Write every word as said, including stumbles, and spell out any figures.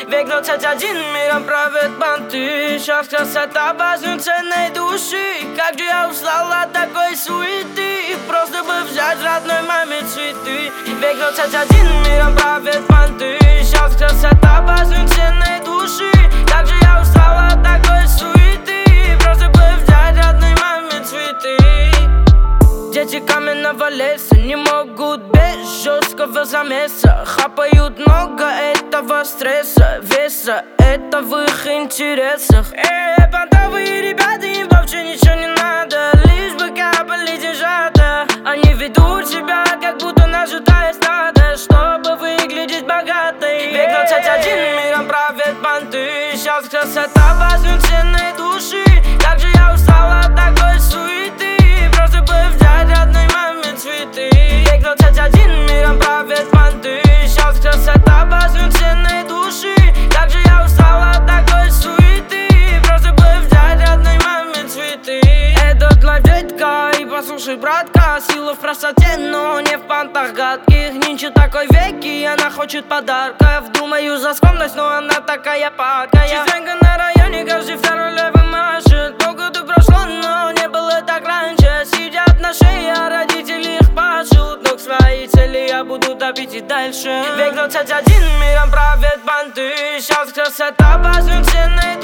Век двадцать один, миром правят банты. Сейчас красота важнее ценной души. Как же я устал от такой суеты. Просто бы взять родной маме цветы. Век двадцать один, миром правят банты. Сейчас красота важнее ценной души. Как же я устал от такой суеты. Просто бы взять родной маме цветы. Дети каменного леса не могут без жесткого замеса. Хапают много этого стресса, веса, это в их интересах. Эй, понтовые ребята, им вообще ничего не надо, лишь бы капали деньжата. Они ведут себя, как будто нажитое стадо, чтобы выглядеть богатой. Век двадцать один, миром правят банты. Сейчас красота важнее ценной души. Как же я устал от такой суеты. Просто бы взять родной маме цветы. Век двадцать один, миром правят банты. Сейчас красота важнее ценной души. Как же я устал от такой суеты. Просто бы взять родной маме цветы. Этот лайф детка, и послушай, братка, сила в простоте, но не в пантах гадких. Нынче такой век, и она хочет подарков. Думаю за скромность, но она такая падкая. Частенько на районе каждый второй левый машет. Полгода прошло, но не было так раньше. Сидят на шее, а родители их пашут. Но к своей цели я буду топить и дальше. Век двадцать один, миром правят банты. Сейчас красота важнее ценной